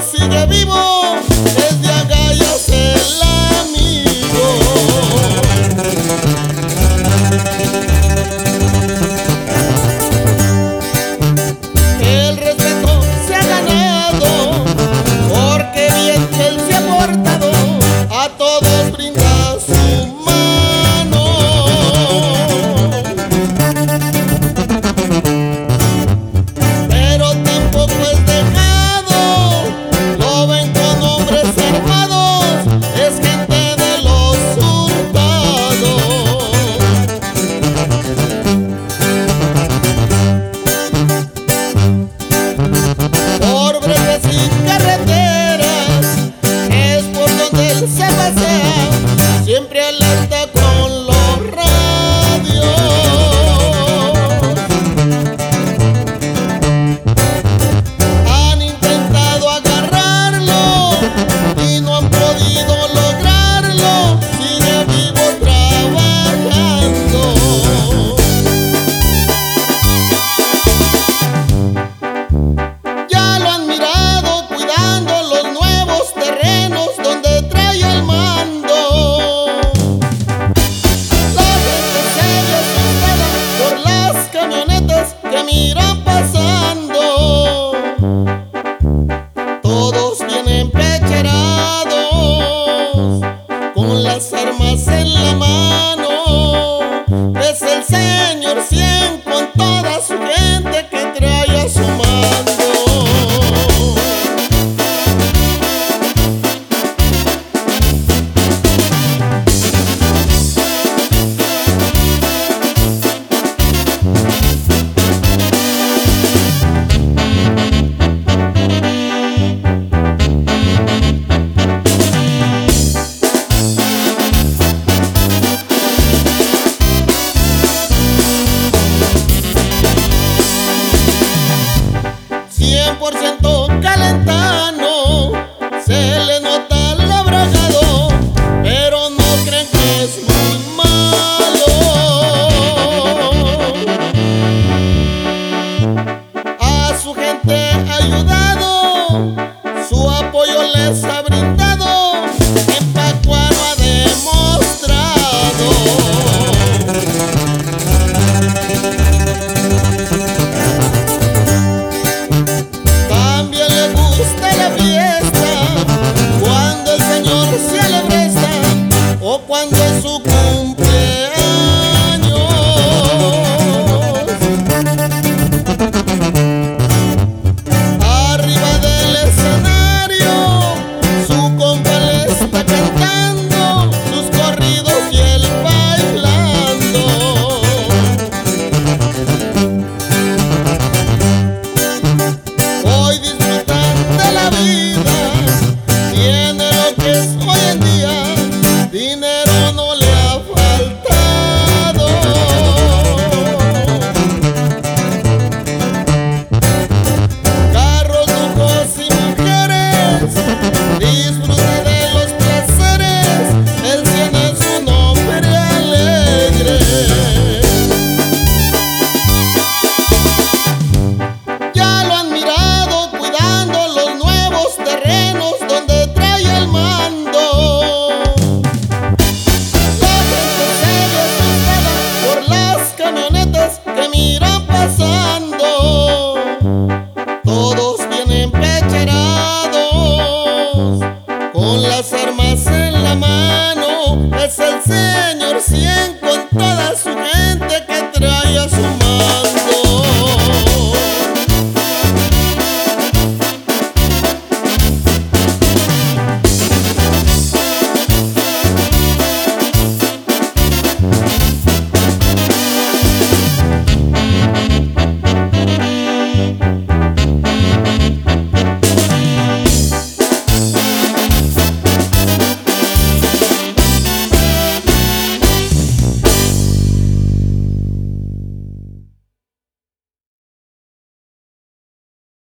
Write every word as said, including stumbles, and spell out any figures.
sigue vivo, es de agallas el amigo. El respeto se ha ganado, porque bien que él se ha portado, a todos brinda su mano. Pero tampoco es dejado, lo ven con hombres armados, es gente de los hurtados. Por breves y carreteras es por donde él se pasea, siempre alerta con los radios. Han intentado agarrarlo y no han podido lograrlo, sigue vivo trabajando. Ya lo han mirado cuidando los nuevos terrenos donde trae el mando. La gente se desespera por las camionetas que mira